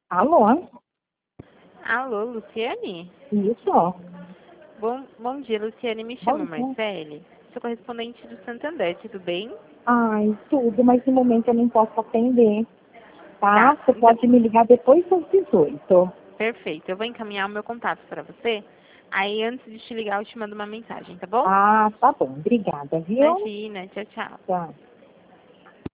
Alô? Alô, Luciane? Isso. Bom dia, Luciane. Me chamo Bom dia. Marcele. Sou correspondente do Santander, tudo bem? Ai, tudo, mas no momento eu não posso atender, tá? Tá, Você então, pode me ligar depois das 18. perfeito. Eu vou encaminhar o meu contato para você. Aí, antes de te ligar, eu te mando uma mensagem, tá bom? Ah, tá bom. Obrigada, viu? Imagina, tchau, tchau. Tchau.